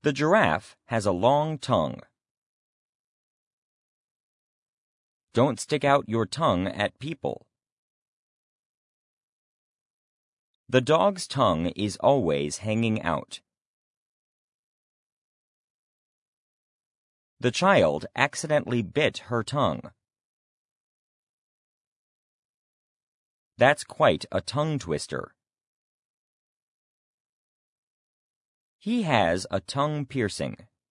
The giraffe has a long tongue. Don't stick out your tongue at people. The dog's tongue is always hanging out. The child accidentally bit her tongue. That's quite a tongue twister. He has a tongue piercing.